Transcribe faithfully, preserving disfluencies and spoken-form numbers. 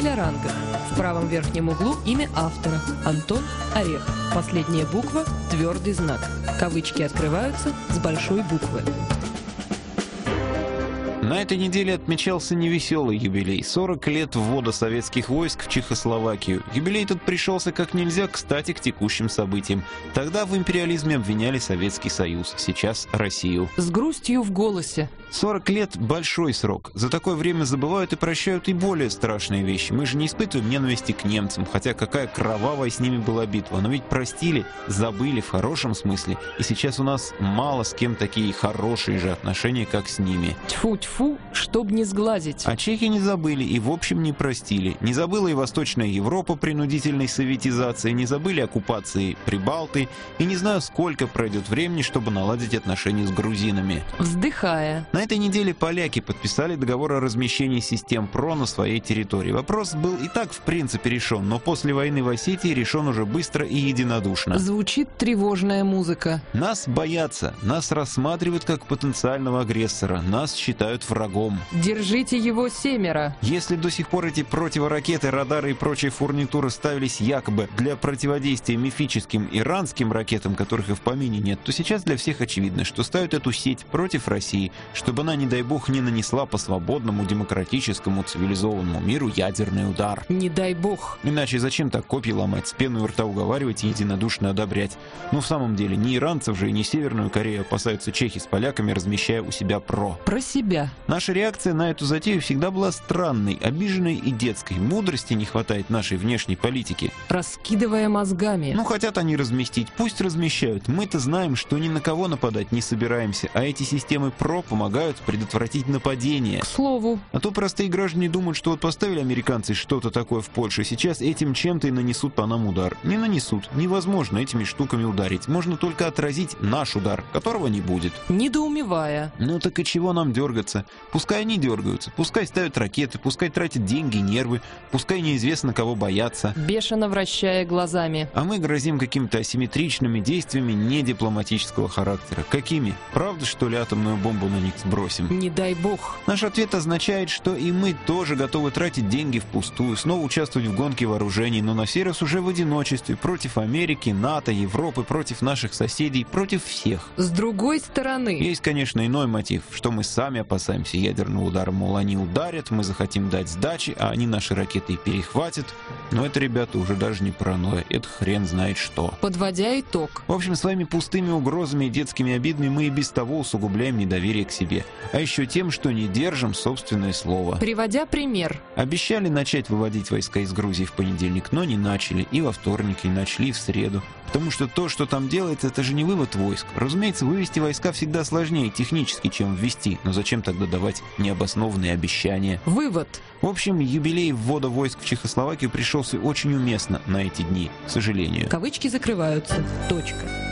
Писатель о рангах. В правом верхнем углу имя автора – Антон Орех. Последняя буква – твердый знак. Кавычки открываются с большой буквы. На этой неделе отмечался невеселый юбилей – сорок лет ввода советских войск в Чехословакию. Юбилей тут пришелся как нельзя кстати к текущим событиям. Тогда в империализме обвиняли Советский Союз, сейчас Россию. С грустью в голосе. сорок лет – большой срок. За такое время забывают и прощают и более страшные вещи. Мы же не испытываем ненависти к немцам, хотя какая кровавая с ними была битва. Но ведь простили, забыли в хорошем смысле. И сейчас у нас мало с кем такие хорошие же отношения, как с ними. Тьфу-тьфу, чтоб не сглазить. А чехи не забыли и в общем не простили. Не забыла и Восточная Европа принудительной советизации, не забыли оккупации Прибалты. И не знаю, сколько пройдет времени, чтобы наладить отношения с грузинами. Вздыхая. На этой неделе поляки подписали договор о размещении систем ПРО на своей территории. Вопрос был и так в принципе решен, но после войны в Осетии решен уже быстро и единодушно. Звучит тревожная музыка. Нас боятся, нас рассматривают как потенциального агрессора, нас считают врагом. Держите его семеро. Если до сих пор эти противоракеты, радары и прочая фурнитура ставились якобы для противодействия мифическим иранским ракетам, которых и в помине нет, то сейчас для всех очевидно, что ставят эту сеть против России, чтобы она, не дай бог, не нанесла по свободному, демократическому, цивилизованному миру ядерный удар. Не дай бог. Иначе зачем так копья ломать, с пеной у рта уговаривать и единодушно одобрять? Ну, в самом деле, ни иранцев же и ни Северную Корею опасаются чехи с поляками, размещая у себя ПРО. Про себя. Наша реакция на эту затею всегда была странной, обиженной и детской. Мудрости не хватает нашей внешней политики. Раскидывая мозгами. Ну, хотят они разместить, пусть размещают. Мы-то знаем, что ни на кого нападать не собираемся, а эти системы ПРО помогают предотвратить нападение. К слову. А то простые граждане думают, что вот поставили американцы что-то такое в Польше, сейчас этим чем-то и нанесут по нам удар. Не нанесут. Невозможно этими штуками ударить. Можно только отразить наш удар, которого не будет. Недоумевая. Ну так и чего нам дергаться? Пускай они дергаются, пускай ставят ракеты, пускай тратят деньги и нервы, пускай неизвестно кого бояться. Бешено вращая глазами. А мы грозим какими-то асимметричными действиями недипломатического характера. Какими? Правда, что ли, атомную бомбу на них сбросим? Не дай бог. Наш ответ означает, что и мы тоже готовы тратить деньги впустую, снова участвовать в гонке вооружений, но на сей раз уже в одиночестве, против Америки, НАТО, Европы, против наших соседей, против всех. С другой стороны. Есть, конечно, иной мотив, что мы сами опасаемся ядерного удара, мол, они ударят, мы захотим дать сдачи, а они наши ракеты перехватят. Но это, ребята, уже даже не паранойя, это хрен знает что. Подводя итог. В общем, своими пустыми угрозами и детскими обидами мы и без того усугубляем недоверие к себе. А еще тем, что не держим собственное слово. Приводя пример. Обещали начать выводить войска из Грузии в понедельник, но не начали. И во вторник, и начали, и в среду. Потому что то, что там делается, это же не вывод войск. Разумеется, вывести войска всегда сложнее технически, чем ввести. Но зачем тогда давать необоснованные обещания? Вывод. В общем, юбилей ввода войск в Чехословакию пришелся очень уместно на эти дни, к сожалению. Кавычки закрываются. Точка.